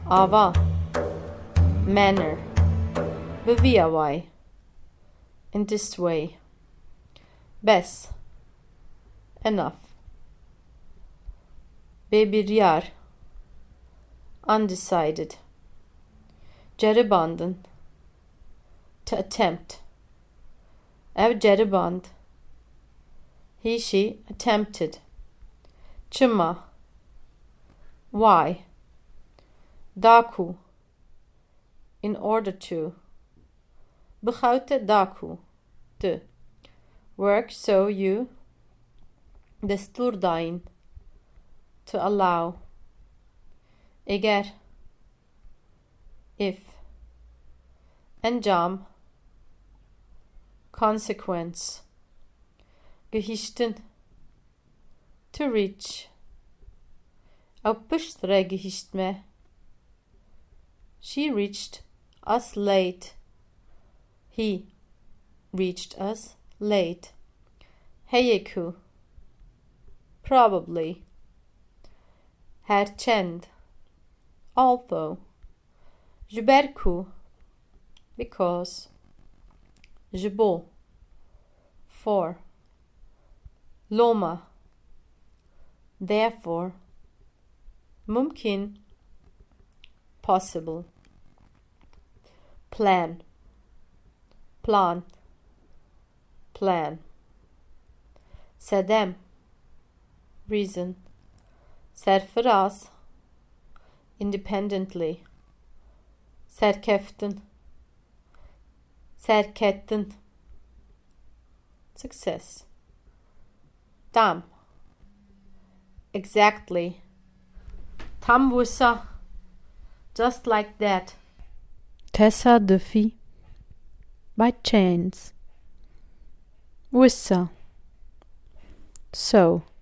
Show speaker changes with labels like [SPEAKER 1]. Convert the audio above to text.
[SPEAKER 1] Ava. Manner. Beviawai. In this way. Bes. Enough. Bebiryar. Undecided. Ceribandın. To attempt. Ev ceriband. He, she attempted. Çıma. Why? Daku. In order to. Begoute daku. To. Work so you. Desturdain. To allow. Eğer. If. Encam. Consequence. Gehiştin. To reach. Uppıştıra gehiştme. She reached us late. He reached us late. Heyeku. Probably. Herçend. Although. Jüberku. Because. Jibo. For. Loma. Therefore. Mumkin. Possible. Plan. Plan. Plan. Sedem. Reason. Serfiraz. Independently. Serkeftin. Serkettin. Success. Tam. Exactly. Tam vusa. Just like that.
[SPEAKER 2] Tesadüfi. By chance. Vusa. So.